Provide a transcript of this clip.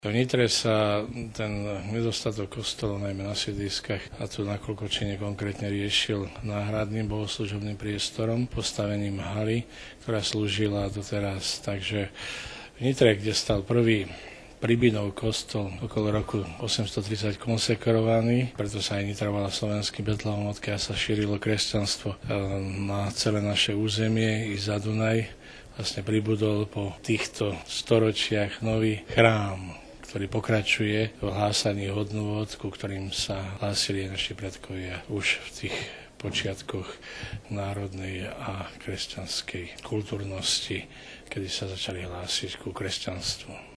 V Nitre sa ten nedostatok kostolov, najmä na sídliskách, a tu na Kolkočine konkrétne riešil náhradným bohoslužobným priestorom, postavením haly, ktorá slúžila doteraz. Takže v Nitre, kde stal prvý Pribinov kostol okolo roku 830 konsekrovaný, preto sa aj Nitra volá slovenský Betlehom, odkiaľ sa šírilo kresťanstvo na celé naše územie i za Dunaj. Vlastne pribudol po týchto storočiach nový chrám, ktorý pokračuje v hlásaní hodnôt, ku ktorým sa hlásili naši predkovia už v tých počiatkoch národnej a kresťanskej kultúrnosti, kedy sa začali hlásiť ku kresťanstvu.